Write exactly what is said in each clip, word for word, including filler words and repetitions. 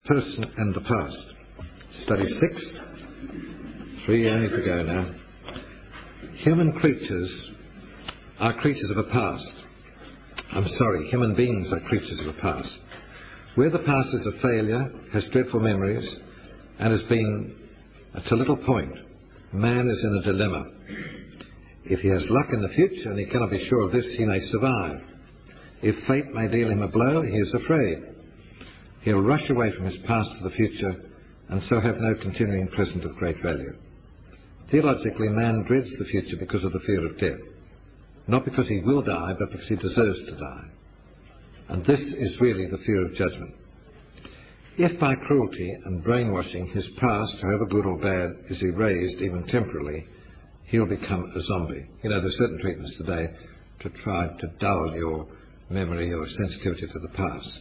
person and the past. Study six, three only to go now. Human creatures are creatures of a past. I'm sorry, human beings are creatures of a past. Where the past is a failure, has dreadful memories, and has been to little point, man is in a dilemma. If he has luck in the future and he cannot be sure of this, he may survive. If fate may deal him a blow, he is afraid. He'll rush away from his past to the future and so have no continuing present of great value. Theologically, man dreads the future because of the fear of death. Not because he will die, but because he deserves to die. And this is really the fear of judgment. If by cruelty and brainwashing his past, however good or bad, is erased, even temporarily, he'll become a zombie. You know, there's certain treatments today to try to dull your memory or sensitivity to the past.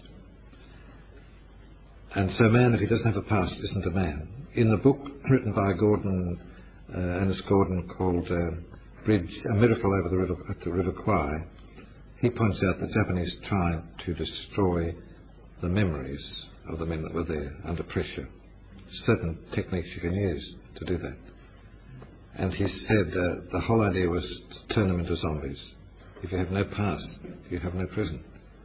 And so man, if he doesn't have a past, isn't a man. In the book written by Gordon, uh, Ernest Gordon, called uh, Bridge, A Miracle Over the River, at the River Kwai, he points out that Japanese tried to destroy the memories of the men that were there under pressure. Certain techniques you can use to do that. And he said uh, the whole idea was to turn them into zombies. If you have no past, you have no present.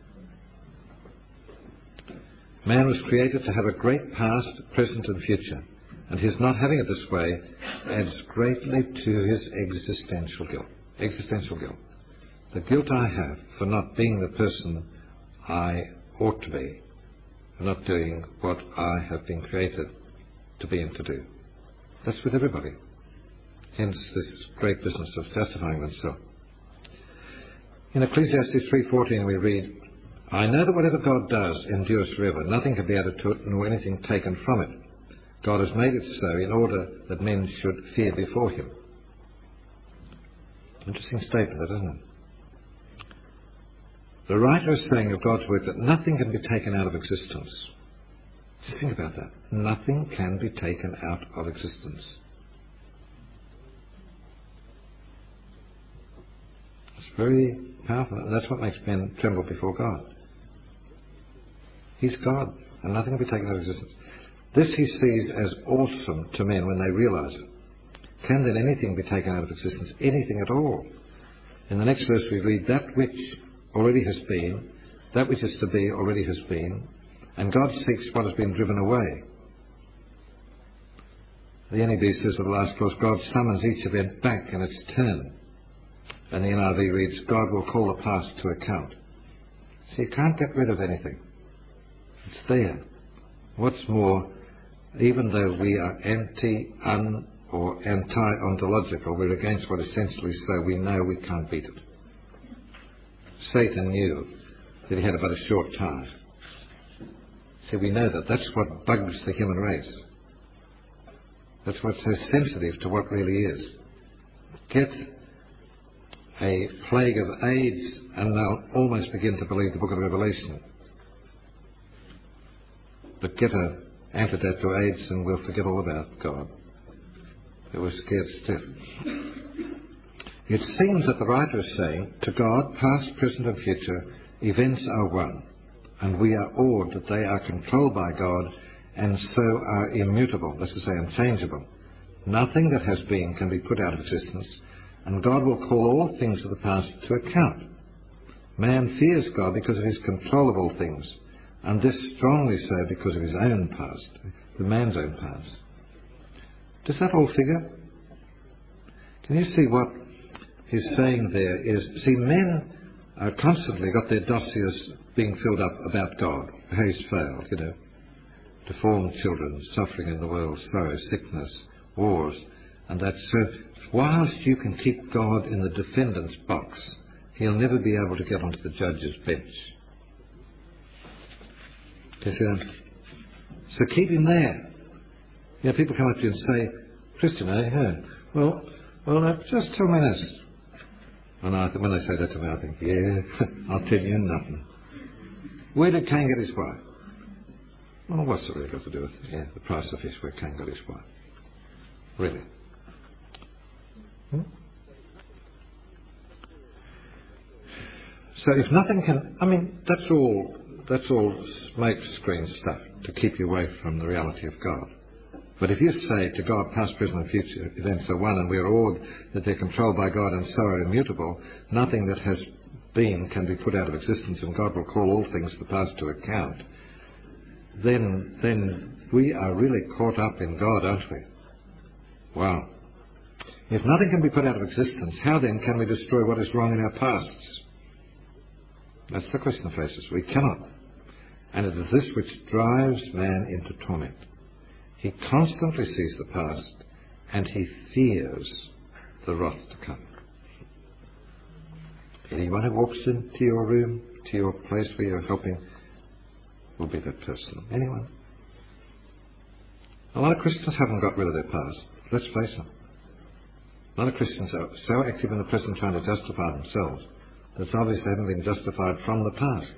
Man was created to have a great past, present and future, and his not having it this way adds greatly to his existential guilt. Existential guilt. The guilt I have for not being the person I ought to be, for not doing what I have been created to be and to do. That's with everybody. Hence this great business of justifying oneself. In Ecclesiastes three fourteen we read, I know that whatever God does endures forever. Nothing can be added to it, nor anything taken from it. God has made it so in order that men should fear before him. Interesting statement, isn't it? The writer is saying of God's work that nothing can be taken out of existence. Just think about that. Nothing can be taken out of existence. It's very powerful, and that's what makes men tremble before God. He's God, and nothing can be taken out of existence. This he sees as awesome to men when they realize it. Can then anything be taken out of existence? Anything at all? In the next verse we read, that which already has been, that which is to be already has been, and God seeks what has been driven away. The N E B says of the last clause, God summons each event back in its turn. And the N I V reads, God will call the past to account. So you can't get rid of anything. It's there. What's more, even though we are anti, un, or anti-ontological, we're against what is essentially so, we know we can't beat it. Satan knew that he had but a short time. So we know that. That's what bugs the human race. That's what's so sensitive to what really is. Get a plague of AIDS and they'll almost begin to believe the book of Revelation. But get an antidote to AIDS and we'll forget all about God. They were scared stiff. It seems that the writer is saying, to God, past, present and future, events are one, and we are awed that they are controlled by God and so are immutable, that's to say unchangeable. Nothing that has been can be put out of existence, and God will call all things of the past to account. Man fears God because of his control of all things, and this strongly so because of his own past, the man's own past. Does that all figure? Can you see what he's saying there is, see, men are constantly got their dossiers being filled up about God, how he's failed, you know. Deformed children, suffering in the world, sorrow, sickness, wars, and that. So whilst you can keep God in the defendant's box, he'll never be able to get onto the judge's bench. You see that? So keep him there. You know, people come up to you and say, Christian, eh? Yeah. Well, well, now, just tell me this. And I th- when they say that to me, I think, yeah, I'll tell you nothing. Where did Cain get his wife? Well, what's it really got to do with it? Yeah, the price of fish where Cain got his wife. Really. Hmm? So if nothing can, I mean, that's all that's all smoke screen stuff to keep you away from the reality of God. But if you say to God, past, present and future events are one, and we are awed that they're controlled by God and so are immutable, nothing that has been can be put out of existence, and God will call all things of the past to account, then, then we are really caught up in God, aren't we? Wow. If nothing can be put out of existence, how then can we destroy what is wrong in our pasts? That's the question that faces. We cannot. And it is this which drives man into torment. He constantly sees the past, and he fears the wrath to come. Anyone who walks into your room, to your place where you're helping, will be that person. Anyone. A lot of Christians haven't got rid of their past. Let's face it. A lot of Christians are so active in the present trying to justify themselves that it's obvious they haven't been justified from the past.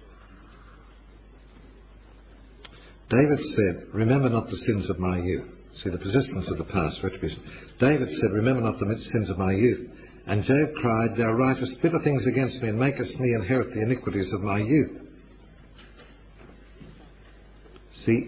David said, remember not the sins of my youth. See, the persistence of the past, retribution. David said, remember not the sins of my youth. And Job cried, thou writest bitter things against me, and makest me inherit the iniquities of my youth. See,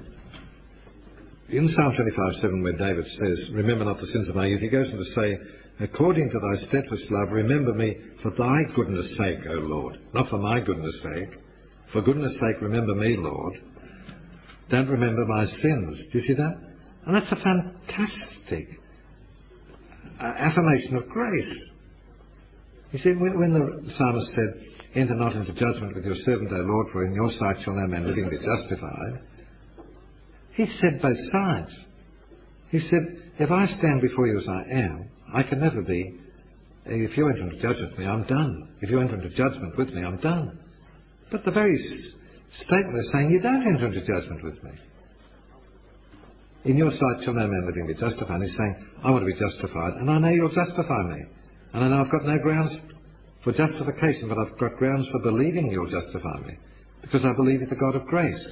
in Psalm twenty-five seven, where David says, remember not the sins of my youth, he goes on to say, according to thy steadfast love, remember me for thy goodness' sake, O Lord. Not for my goodness' sake. For goodness' sake, remember me, Lord. Don't remember my sins. Do you see that? And that's a fantastic uh, affirmation of grace. You see, when, when the psalmist said, enter not into judgment with your servant, O Lord, for in your sight shall no man living be justified, he said both sides. He said, if I stand before you as I am, I can never be. If you enter into judgment with me, I'm done. If you enter into judgment with me, I'm done. But the very statement is saying, you don't enter into judgment with me. In your sight shall no man living be justified. And he's saying, I want to be justified, and I know you'll justify me. And I know I've got no grounds for justification, but I've got grounds for believing you'll justify me, because I believe in the God of grace.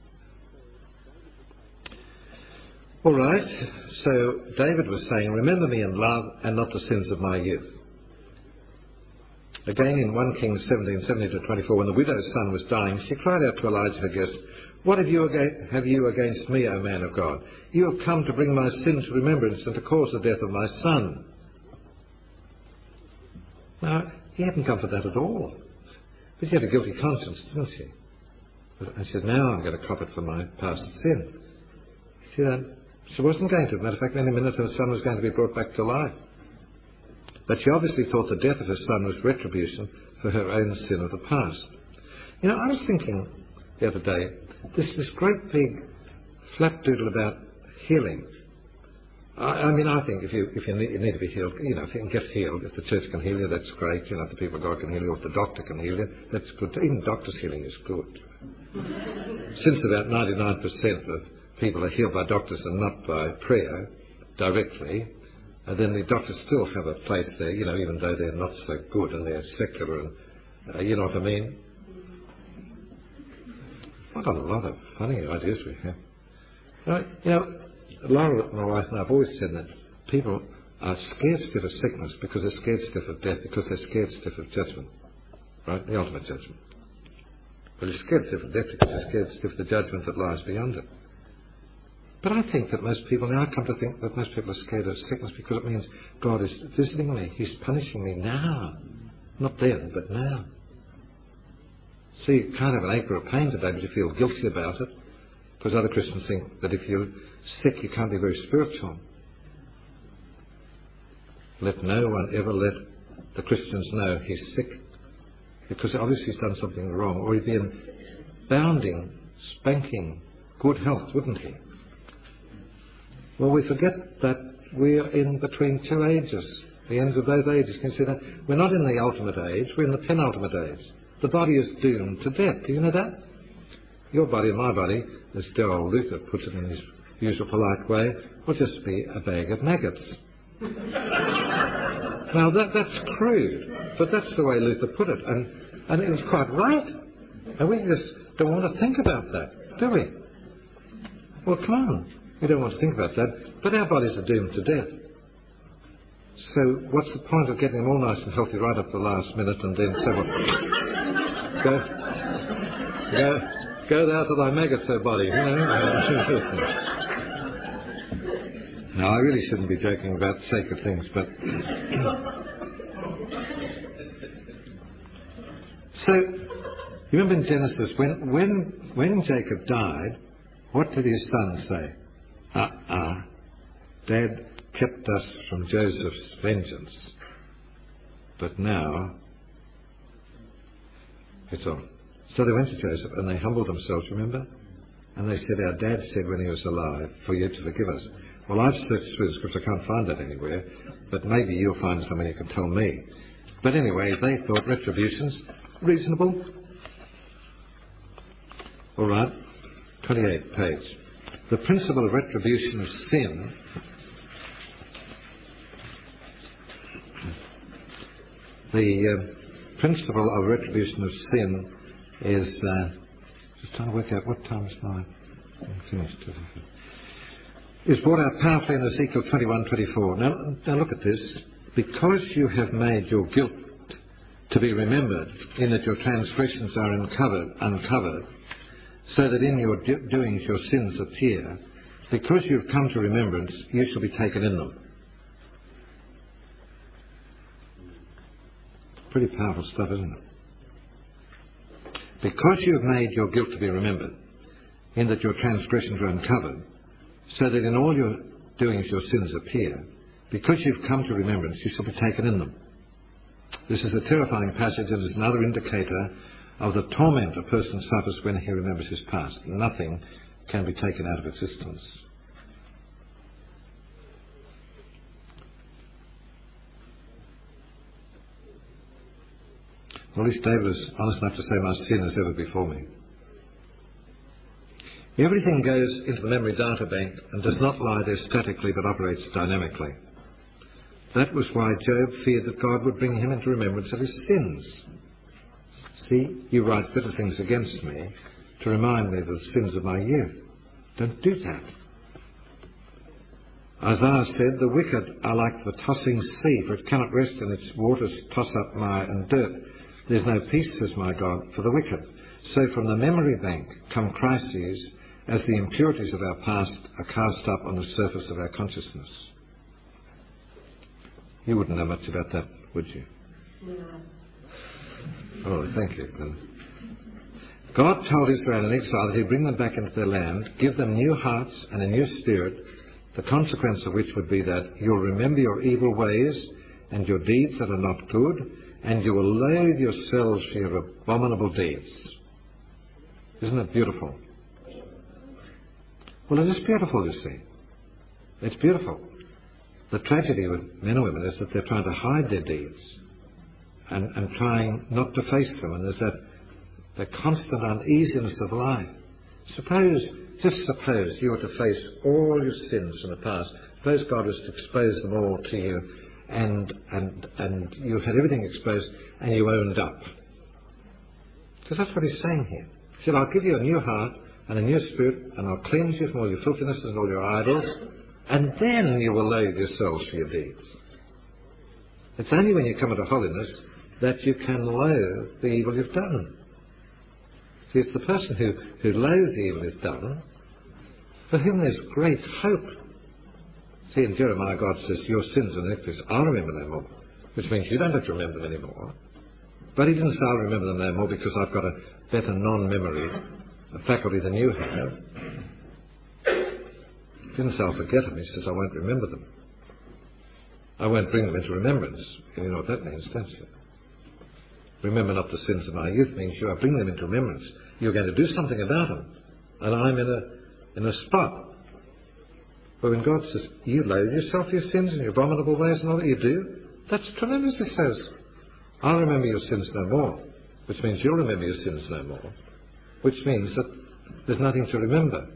All right, so David was saying, remember me in love and not the sins of my youth. Again, in First Kings seventeen, seventeen to twenty-four, when the widow's son was dying, she cried out to Elijah her guest, what have you, aga- have you against me, O man of God? You have come to bring my sin to remembrance and to cause the death of my son. Now, he hadn't come for that at all. But she had a guilty conscience, didn't she? And she said, now I'm going to cop it for my past sin. See that? She wasn't going to. Matter of fact, in any minute her son was going to be brought back to life. But she obviously thought the death of her son was retribution for her own sin of the past. You know, I was thinking the other day, this, this great big flapdoodle about healing. I, I mean, I think if you if you need, you need to be healed, you know, if you can get healed, if the church can heal you, that's great. You know, if the people of God can heal you, if the doctor can heal you, that's good. Even doctors' healing is good. Since about ninety-nine percent of people are healed by doctors and not by prayer directly, and then the doctors still have a place there, you know, even though they're not so good and they're secular and, uh, you know what I mean? I've got a lot of funny ideas we have. Right? You know, Laura, my wife, and I have always said that people are scared stiff of sickness because they're scared stiff of death, because they're scared stiff of judgment. Right? The ultimate judgment. But you're scared stiff of death because you're scared stiff of the judgment that lies beyond it. But I think that most people, now I come to think that most people are scared of sickness because it means God is visiting me. He's punishing me now. Not then, but now. So you can't have an ache or a pain today, but you feel guilty about it. Because other Christians think that if you're sick, you can't be very spiritual. Let no one ever let the Christians know he's sick. Because obviously he's done something wrong. Or he'd be in bounding, spanking, good health, wouldn't he? Well, we forget that we're in between two ages, the ends of those ages. Consider, we're not in the ultimate age, we're in the penultimate age. The body is doomed to death. Do you know that? Your body and my body, as Darrell Luther puts it in his usual polite way, will just be a bag of maggots. Now, that, that's crude, but that's the way Luther put it, and, and it was quite right. And we just don't want to think about that, do we? Well, come on. We don't want to think about that, but our bodies are doomed to death. So what's the point of getting them all nice and healthy right up to the last minute and then say, well, go? go, go thou to thy Megato body, you know. No, I really shouldn't be joking about sacred things, but... So, you remember in Genesis, when, when, when Jacob died, what did his son say? Uh-uh, Dad kept us from Joseph's vengeance. But now, it's on. So they went to Joseph and they humbled themselves, remember? And they said, our dad said when he was alive, for you to forgive us. Well, I've searched through the scripts, I can't find that anywhere, but maybe you'll find somewhere you can tell me. But anyway, they thought retribution's reasonable. All right, twenty-eighth page. The principle of retribution of sin the uh, principle of retribution of sin is uh, just trying to work out what time is now. Is brought out powerfully in Ezekiel twenty-one twenty-four. Now, now look at this. Because you have made your guilt to be remembered, in that your transgressions are uncovered, uncovered, so that in your do- doings your sins appear, because you've come to remembrance, you shall be taken in them. Pretty powerful stuff, isn't it? Because you have made your guilt to be remembered, in that your transgressions are uncovered, so that in all your doings your sins appear, because you've come to remembrance, you shall be taken in them. This is a terrifying passage and is another indicator of the torment a person suffers when he remembers his past. Nothing can be taken out of existence. Well, at least David is honest enough to say, my sin is ever before me. Everything goes into the memory data bank and does not lie there statically but operates dynamically. That was why Job feared that God would bring him into remembrance of his sins. See, you write bitter things against me to remind me of the sins of my youth. Don't do that. Isaiah said, the wicked are like the tossing sea, for it cannot rest in its waters toss up mire and dirt. There's no peace, says my God, for the wicked. So from the memory bank come crises as the impurities of our past are cast up on the surface of our consciousness. You wouldn't know much about that, would you? No. Oh, thank you. God told Israel in exile that he'd bring them back into their land, give them new hearts and a new spirit, the consequence of which would be that you'll remember your evil ways and your deeds that are not good, and you will loathe yourselves for your abominable deeds. Isn't it beautiful? Well, it is beautiful, you see. It's beautiful. The tragedy with men and women is that they're trying to hide their deeds and, and trying not to face them, and there's that the constant uneasiness of life. Suppose, just suppose you were to face all your sins from the past. Suppose God was to expose them all to you, and and and you had everything exposed, and you owned up. Because that's what he's saying here. He said, I'll give you a new heart and a new spirit, and I'll cleanse you from all your filthiness and all your idols, and then you will loathe yourselves for your deeds. It's only when you come into holiness that you can loathe the evil you've done. See, it's the person who, who loathes the evil is done, for whom there's great hope. See, in Jeremiah, God says, your sins and iniquities, I'll remember no more, which means you don't have to remember them anymore. But he didn't say, I'll remember them no more because I've got a better non-memory a faculty than you have. He didn't say, I'll forget them. He says, I won't remember them. I won't bring them into remembrance. And you know what that means, don't you? Remember not the sins of my youth means you are bringing them into remembrance. You're going to do something about them. And I'm in a in a spot. But when God says, you loathe yourself, your sins and your abominable ways and all that you do, that's tremendous, he says. I'll remember your sins no more, which means you'll remember your sins no more, which means that there's nothing to remember.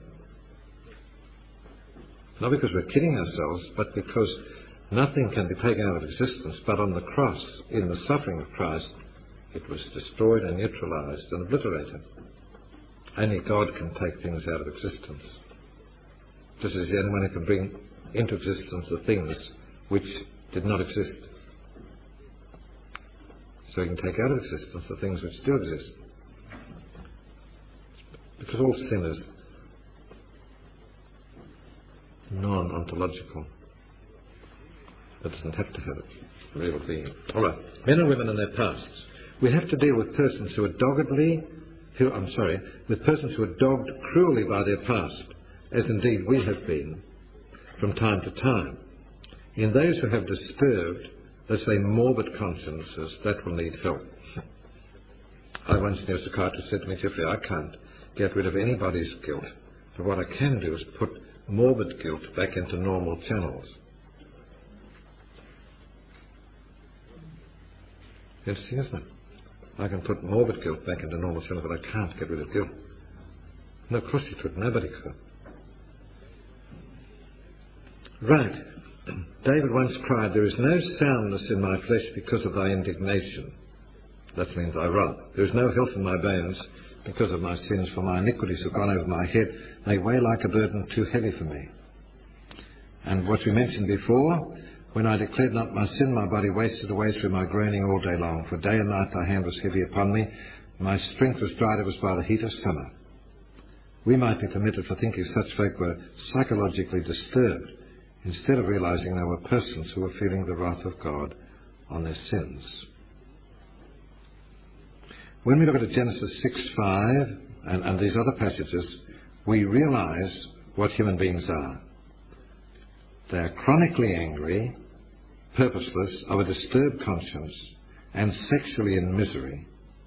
Not because we're kidding ourselves, but because nothing can be taken out of existence, but on the cross, in the suffering of Christ, it was destroyed and neutralized and obliterated. Only God can take things out of existence. This is the only one who can bring into existence the things which did not exist. So he can take out of existence the things which do exist. Because all sin is non-ontological. It doesn't have to have a real being. All right, men and women and their pasts. We have to deal with persons who are doggedly, who, I'm sorry, with persons who are dogged cruelly by their past, as indeed we have been from time to time. In those who have disturbed, let's say, morbid consciences, that will need help. I once knew a psychiatrist said to me, Jeffrey, I can't get rid of anybody's guilt, but what I can do is put morbid guilt back into normal channels. Interesting, isn't it? I can put morbid guilt back into normal channels, but I can't get rid of guilt. No, of course you could. Nobody could. Right. David once cried, there is no soundness in my flesh because of thy indignation. That means I wrath. There is no health in my bones because of my sins, for my iniquities have gone over my head. They weigh like a burden too heavy for me. And what we mentioned before, when I declared not my sin, my body wasted away through my groaning all day long. For day and night thy hand was heavy upon me. My strength was dried, it was by the heat of summer. We might be permitted for thinking such folk were psychologically disturbed, instead of realizing they were persons who were feeling the wrath of God on their sins. When we look at Genesis six five and, and these other passages, we realize what human beings are. They are chronically angry, purposeless, of a disturbed conscience, and sexually in misery.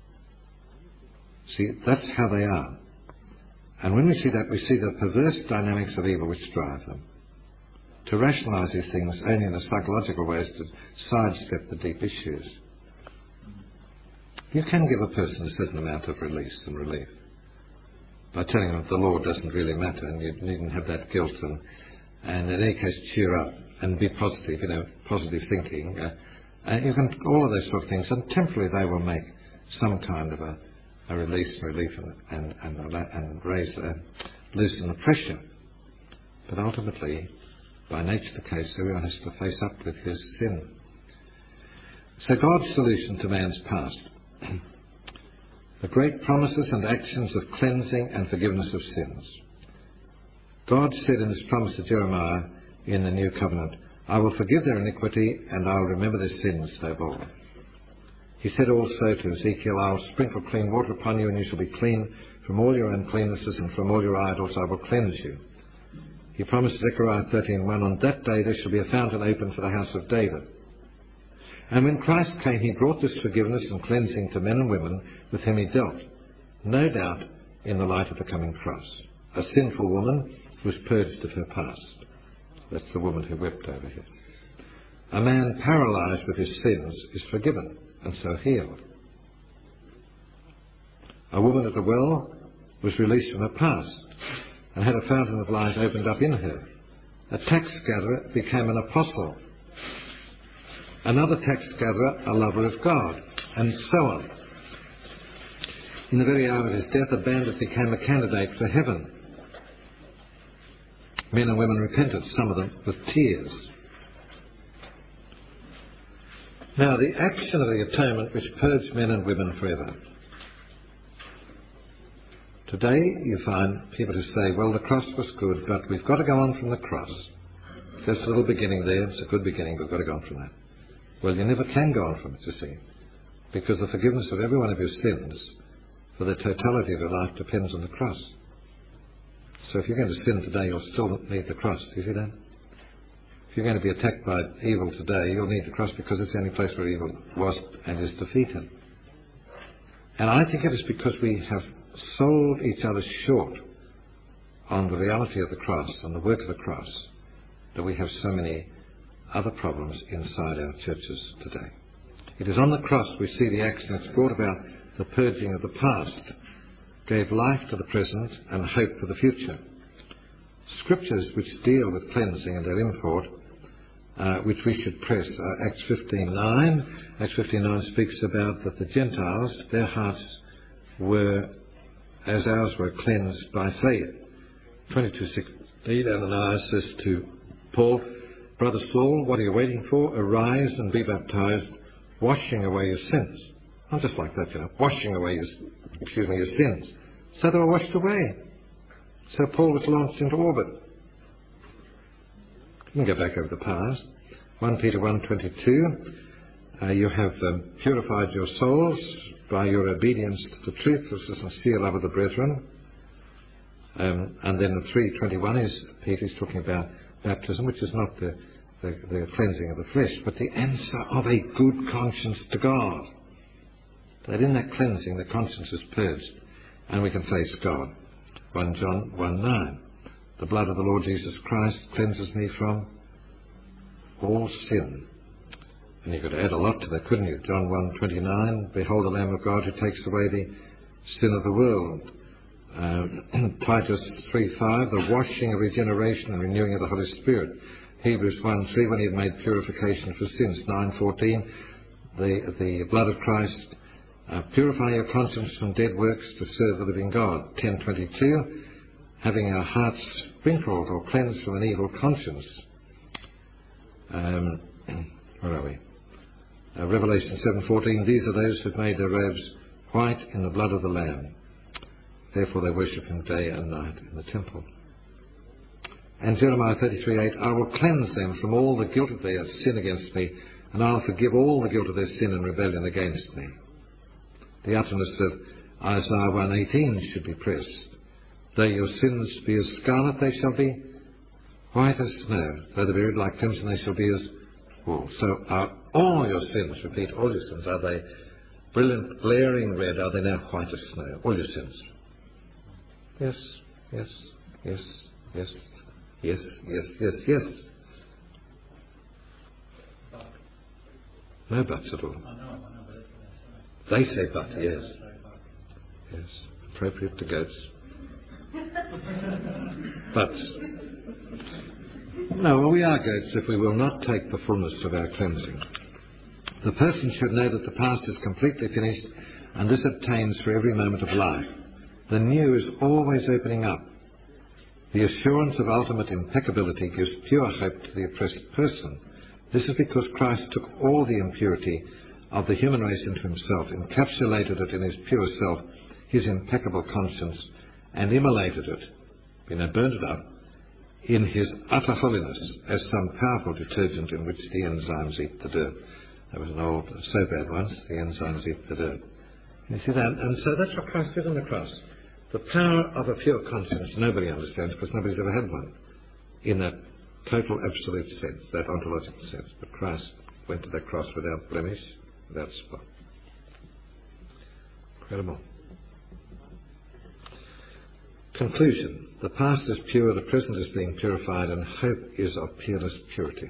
See, that's how they are. And when we see that, we see the perverse dynamics of evil which drive them. To rationalise these things only in a psychological way is to sidestep the deep issues. You can give a person a certain amount of release and relief by telling them that the Lord doesn't really matter and you needn't have that guilt, and, and in any case cheer up and be positive, you know, positive thinking. Uh, and you can, all of those sort of things, and temporarily they will make some kind of a, a release and relief and, and, and, and raise, uh, loosen the pressure. But ultimately, by nature of the case, everyone has to face up with his sin. So God's solution to man's past. The great promises and actions of cleansing and forgiveness of sins. God said in his promise to Jeremiah in the New Covenant, I will forgive their iniquity and I will remember their sins no more. He said also to Ezekiel, I will sprinkle clean water upon you and you shall be clean from all your uncleannesses, and from all your idols I will cleanse you. He promised Zechariah thirteen one, on that day there shall be a fountain open for the house of David. And when Christ came, he brought this forgiveness and cleansing to men and women with whom he dealt, no doubt in the light of the coming cross. A sinful woman was purged of her past. That's the woman who wept over him. A man paralysed with his sins is forgiven and so healed. A woman at the well was released from her past and had a fountain of life opened up in her. A tax gatherer became an apostle. Another tax gatherer, a lover of God, and so on. In the very hour of his death, a bandit became a candidate for heaven. Men and women repented, some of them with tears. Now, the action of the atonement which purged men and women forever. Today you find people who say, well, the cross was good, but we've got to go on from the cross. There's a little beginning there, it's a good beginning, but we've got to go on from that. Well, you never can go on from it, you see, because the forgiveness of every one of your sins for the totality of your life depends on the cross. So if you're going to sin today, you'll still need the cross. Do you see that? If you're going to be attacked by evil today, you'll need the cross because it's the only place where evil was and is defeated. And I think it is because we have sold each other short on the reality of the cross and the work of the cross that we have so many other problems inside our churches today. It is on the cross we see the action that's brought about the purging of the past, gave life to the present and hope for the future. Scriptures which deal with cleansing and their import, uh, which we should press, uh, Acts fifteen nine. Acts fifteen nine speaks about that the Gentiles, their hearts were, as ours were, cleansed by faith. twenty-two sixteen, Ananias says to Paul, Brother Saul, what are you waiting for? Arise and be baptized, washing away your sins. Not just like that, you know, washing away your, excuse me, your sins. So they were washed away. So Paul was launched into orbit. You can go back over the past. First Peter one twenty-two, uh, you have um, purified your souls by your obedience to the truth with the sincere love of the brethren. Um, and then three twenty-one is Peter's talking about baptism, which is not the, the, the cleansing of the flesh, but the answer of a good conscience to God. That in that cleansing, the conscience is purged, and we can face God. First John one nine, the blood of the Lord Jesus Christ cleanses me from all sin. And you could add a lot to that, couldn't you? John one twenty-nine, behold the Lamb of God who takes away the sin of the world. Uh, Titus three five, the washing of regeneration and renewing of the Holy Spirit. Hebrews one three, when he had made purification for sins. nine fourteen, the, the blood of Christ, uh, purify your conscience from dead works to serve the living God. ten twenty-two, having our hearts sprinkled or cleansed from an evil conscience. Um, where are we? Uh, Revelation seven fourteen, these are those who have made their robes white in the blood of the Lamb. Therefore they worship him day and night in the temple. And Jeremiah thirty-three eight, I will cleanse them from all the guilt of their sin against me, and I will forgive all the guilt of their sin and rebellion against me. The utterance of Isaiah one eighteen should be pressed. Though your sins be as scarlet, they shall be white as snow. Though they be red like crimson, they shall be as wool. So are all your sins, repeat, all your sins, are they brilliant, glaring red? Are they now white as snow? All your sins. Yes, yes, yes, yes, yes, yes, yes, yes. No buts at all. They say but, yes. Yes, appropriate to goats. But, no, well, we are goats if we will not take the fullness of our cleansing. The person should know that the past is completely finished, and this obtains for every moment of life. The new is always opening up. The assurance of ultimate impeccability gives pure hope to the oppressed person. This is because Christ took all the impurity of the human race into himself, encapsulated it in his pure self, his impeccable conscience, and immolated it, you know, burned it up, in his utter holiness as some powerful detergent in which the enzymes eat the dirt. There was an old soap ad once, the enzymes eat the dirt. You see that? And so that's what Christ did on the cross. The power of a pure conscience nobody understands because nobody's ever had one in that total absolute sense, that ontological sense. But Christ went to that cross without blemish, without spot. Incredible. Conclusion. The past is pure, the present is being purified, and hope is of peerless purity.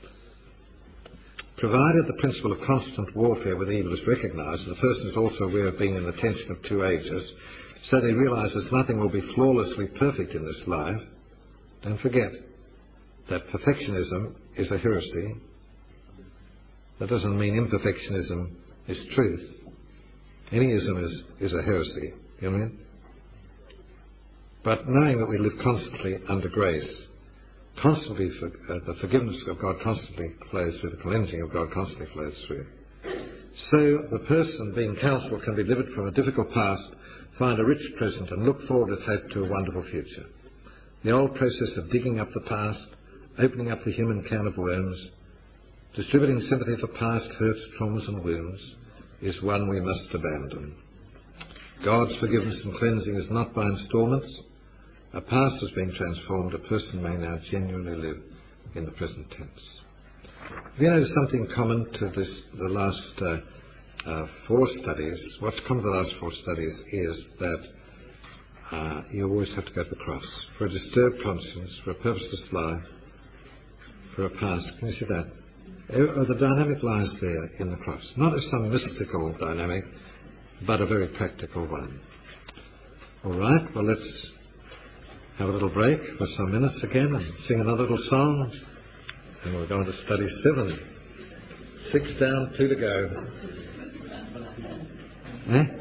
Provided the principle of constant warfare with evil is recognised, and the person is also aware of being in the tension of two ages, so they realises nothing will be flawlessly perfect in this life, don't forget that perfectionism is a heresy. That doesn't mean imperfectionism is truth. Any ism is, is a heresy. You know what I mean? But knowing that we live constantly under grace, constantly for, uh, the forgiveness of God constantly flows through, the cleansing of God constantly flows through. So the person being counselled can be delivered from a difficult past, find a rich present, and look forward with hope to a wonderful future. The old process of digging up the past, opening up the human can of worms, distributing sympathy for past hurts, traumas and wounds, is one we must abandon. God's forgiveness and cleansing is not by instalments. A past has been transformed. A person may now genuinely live in the present tense. Have you noticed something common to this, the last uh, uh, four studies? What's common to the last four studies is that uh, you always have to go to the cross. For a disturbed conscience, for a purposeless life, for a past. Can you see that? Uh, the dynamic lies there in the cross. Not as some mystical dynamic, but a very practical one. All right, well, let's have a little break for some minutes again and sing another little song. And we're going to study seven. Six down, two to go. Eh?